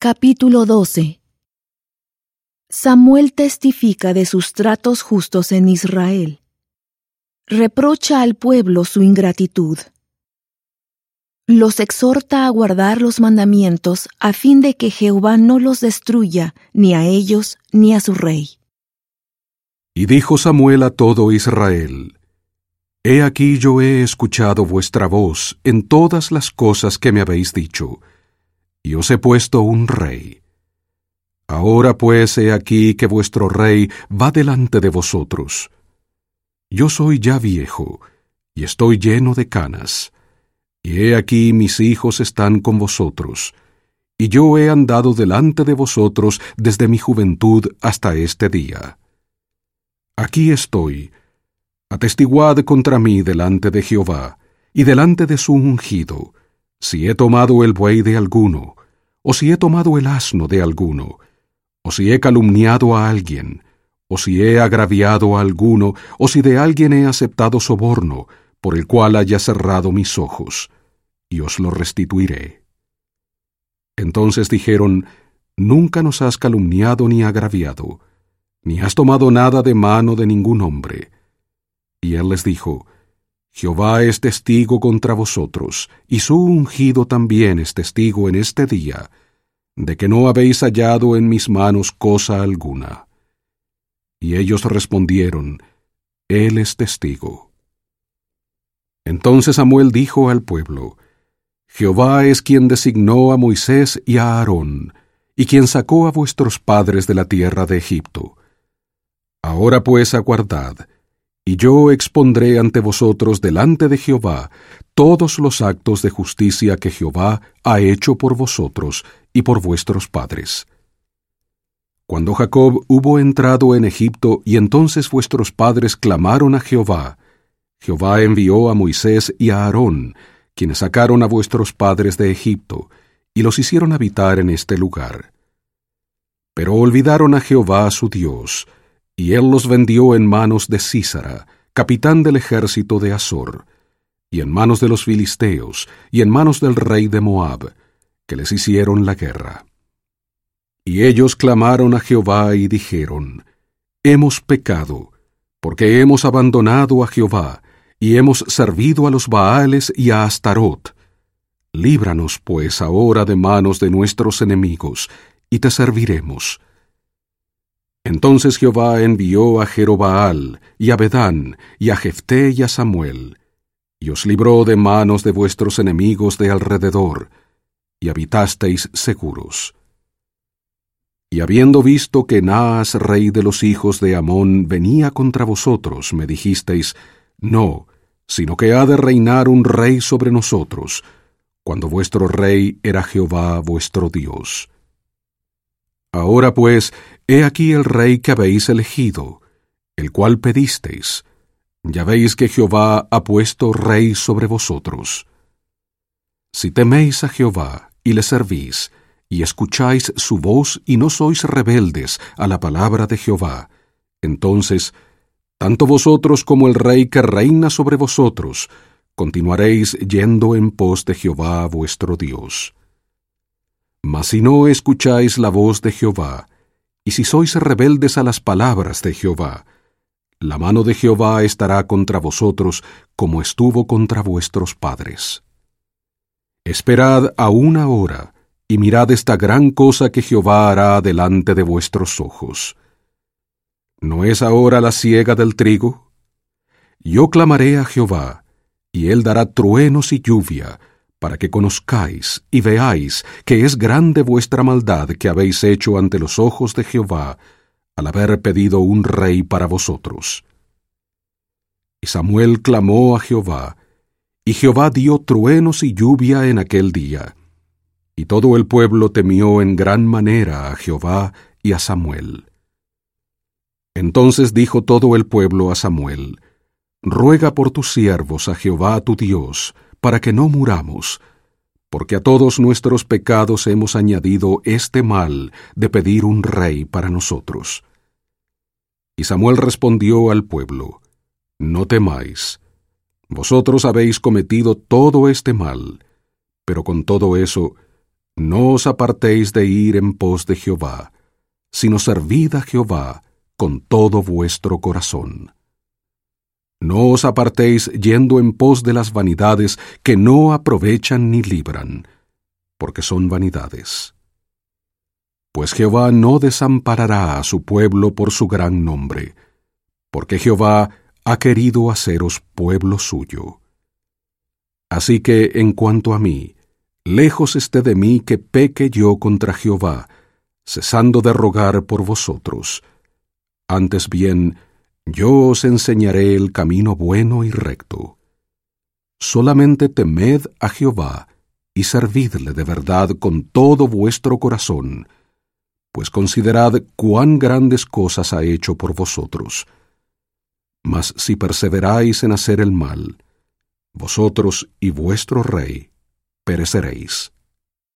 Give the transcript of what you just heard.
Capítulo 12. Samuel testifica de sus tratos justos en Israel. Reprocha al pueblo su ingratitud. Los exhorta a guardar los mandamientos a fin de que Jehová no los destruya, ni a ellos ni a su rey. Y dijo Samuel a todo Israel: He aquí yo he escuchado vuestra voz en todas las cosas que me habéis dicho, y os he puesto un rey. Ahora pues he aquí que vuestro rey va delante de vosotros. Yo soy ya viejo, y estoy lleno de canas, y he aquí mis hijos están con vosotros, y yo he andado delante de vosotros desde mi juventud hasta este día. Aquí estoy, atestiguad contra mí delante de Jehová, y delante de su ungido, si he tomado el buey de alguno, o si he tomado el asno de alguno, o si he calumniado a alguien, o si he agraviado a alguno, o si de alguien he aceptado soborno, por el cual haya cerrado mis ojos, y os lo restituiré. Entonces dijeron: Nunca nos has calumniado ni agraviado, ni has tomado nada de mano de ningún hombre. Y él les dijo: Jehová es testigo contra vosotros, y su ungido también es testigo en este día, de que no habéis hallado en mis manos cosa alguna. Y ellos respondieron: Él es testigo. Entonces Samuel dijo al pueblo: Jehová es quien designó a Moisés y a Aarón, y quien sacó a vuestros padres de la tierra de Egipto. Ahora pues aguardad, y yo expondré ante vosotros delante de Jehová todos los actos de justicia que Jehová ha hecho por vosotros y por vuestros padres. Cuando Jacob hubo entrado en Egipto y entonces vuestros padres clamaron a Jehová, Jehová envió a Moisés y a Aarón, quienes sacaron a vuestros padres de Egipto, y los hicieron habitar en este lugar. Pero olvidaron a Jehová su Dios, y él los vendió en manos de Sísara, capitán del ejército de Azor, y en manos de los filisteos, y en manos del rey de Moab, que les hicieron la guerra. Y ellos clamaron a Jehová y dijeron: Hemos pecado, porque hemos abandonado a Jehová, y hemos servido a los Baales y a Astarot. Líbranos pues ahora de manos de nuestros enemigos, y te serviremos. Entonces Jehová envió a Jerobaal, y a Bedán, y a Jefté y a Samuel, y os libró de manos de vuestros enemigos de alrededor, y habitasteis seguros. Y habiendo visto que Naas, rey de los hijos de Amón, venía contra vosotros, me dijisteis: No, sino que ha de reinar un rey sobre nosotros, cuando vuestro rey era Jehová vuestro Dios. Ahora pues, he aquí el rey que habéis elegido, el cual pedisteis. Ya veis que Jehová ha puesto rey sobre vosotros. Si teméis a Jehová y le servís, y escucháis su voz y no sois rebeldes a la palabra de Jehová, entonces, tanto vosotros como el rey que reina sobre vosotros, continuaréis yendo en pos de Jehová vuestro Dios. Mas si no escucháis la voz de Jehová, y si sois rebeldes a las palabras de Jehová, la mano de Jehová estará contra vosotros como estuvo contra vuestros padres. Esperad aún ahora, y mirad esta gran cosa que Jehová hará delante de vuestros ojos. ¿No es ahora la siega del trigo? Yo clamaré a Jehová, y él dará truenos y lluvia, para que conozcáis y veáis que es grande vuestra maldad que habéis hecho ante los ojos de Jehová, al haber pedido un rey para vosotros. Y Samuel clamó a Jehová, y Jehová dio truenos y lluvia en aquel día, y todo el pueblo temió en gran manera a Jehová y a Samuel. Entonces dijo todo el pueblo a Samuel: Ruega por tus siervos a Jehová tu Dios, para que no muramos, porque a todos nuestros pecados hemos añadido este mal de pedir un rey para nosotros. Y Samuel respondió al pueblo: No temáis. Vosotros habéis cometido todo este mal, pero con todo eso, No os apartéis de ir en pos de Jehová, sino servid a Jehová con todo vuestro corazón. No os apartéis yendo en pos de las vanidades que no aprovechan ni libran, porque son vanidades. Pues Jehová no desamparará a su pueblo por su gran nombre, porque Jehová ha querido haceros pueblo suyo. Así que, en cuanto a mí, lejos esté de mí que peque yo contra Jehová, cesando de rogar por vosotros. Antes bien, yo os enseñaré el camino bueno y recto. Solamente temed a Jehová y servidle de verdad con todo vuestro corazón, pues considerad cuán grandes cosas ha hecho por vosotros. Mas si perseveráis en hacer el mal, vosotros y vuestro rey pereceréis.